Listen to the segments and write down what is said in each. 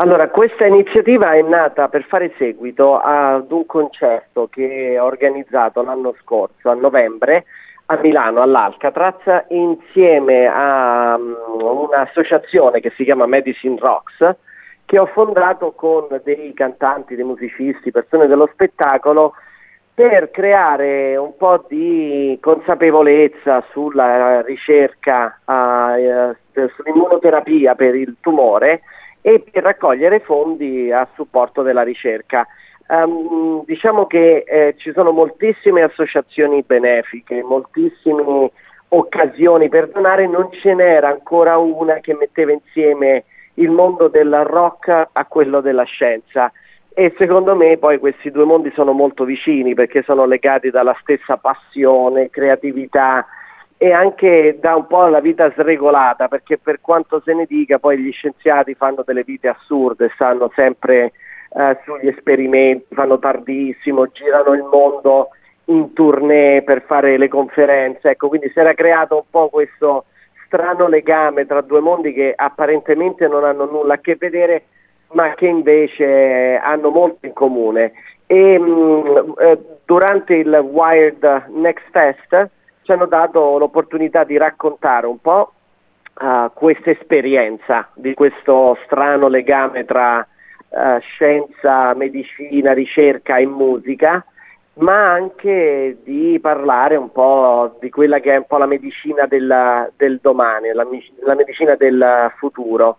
Allora, questa iniziativa è nata per fare seguito ad un concerto che ho organizzato l'anno scorso, a novembre, a Milano, all'Alcatraz, insieme a un'associazione che si chiama Medicine Rocks, che ho fondato con dei cantanti, dei musicisti, persone dello spettacolo, per creare un po' di consapevolezza sulla ricerca, sull'immunoterapia per il tumore e per raccogliere fondi a supporto della ricerca. Diciamo che ci sono moltissime associazioni benefiche, moltissime occasioni per donare, non ce n'era ancora una che metteva insieme il mondo del rock a quello della scienza. E secondo me poi questi due mondi sono molto vicini perché sono legati dalla stessa passione, creatività e anche da un po' la vita sregolata, perché per quanto se ne dica poi gli scienziati fanno delle vite assurde, stanno sempre sugli esperimenti, fanno tardissimo, girano il mondo in tournée per fare le conferenze, ecco, quindi si era creato un po' questo strano legame tra due mondi che apparentemente non hanno nulla a che vedere, ma che invece hanno molto in comune. E durante il Wired Next Fest ci hanno dato l'opportunità di raccontare un po' questa esperienza di questo strano legame tra scienza, medicina, ricerca e musica, ma anche di parlare un po' di quella che è un po' la medicina del domani, la medicina del futuro.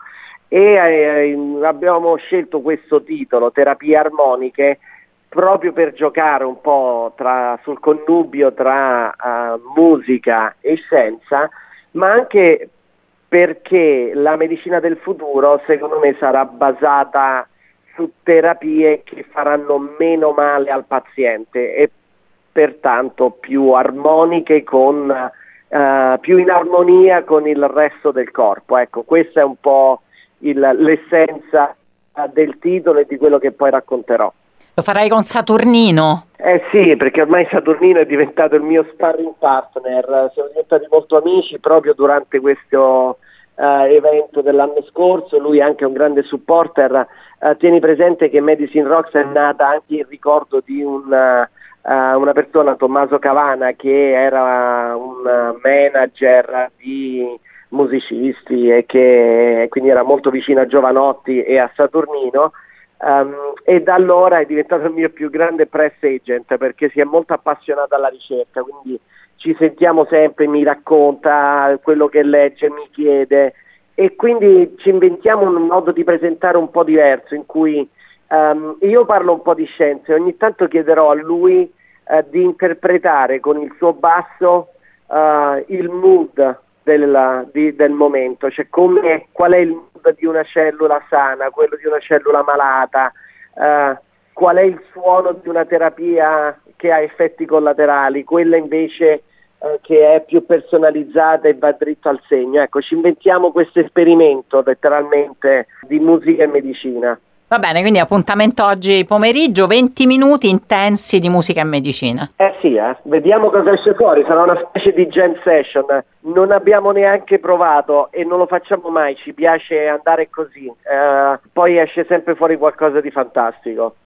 E abbiamo scelto questo titolo, Terapie armoniche, proprio per giocare un po' sul connubio tra musica e scienza, ma anche perché la medicina del futuro secondo me sarà basata su terapie che faranno meno male al paziente e pertanto più armoniche più in armonia con il resto del corpo. Ecco, questa è un po' l'essenza del titolo e di quello che poi racconterò. Lo farai con Saturnino? Sì, perché ormai Saturnino è diventato il mio sparring partner, siamo diventati molto amici proprio durante questo evento dell'anno scorso, lui è anche un grande supporter. Tieni presente che Medicine Rocks è nata anche in ricordo di una persona, Tommaso Cavana, che era un manager di musicisti e che quindi era molto vicino a Giovanotti e a Saturnino. E da allora è diventato il mio più grande press agent perché si è molto appassionato alla ricerca, quindi ci sentiamo sempre, mi racconta quello che legge, mi chiede e quindi ci inventiamo un modo di presentare un po' diverso in cui io parlo un po' di scienze, ogni tanto chiederò a lui di interpretare con il suo basso il mood del momento, cioè qual è il mood di una cellula sana, quello di una cellula malata, qual è il suono di una terapia che ha effetti collaterali, quella invece che è più personalizzata e va dritto al segno. Ecco, ci inventiamo questo esperimento letteralmente di musica e medicina. Va bene, quindi appuntamento oggi pomeriggio, 20 minuti intensi di musica e medicina. Sì, vediamo cosa esce fuori, sarà una specie di jam session, non abbiamo neanche provato e non lo facciamo mai, ci piace andare così, poi esce sempre fuori qualcosa di fantastico.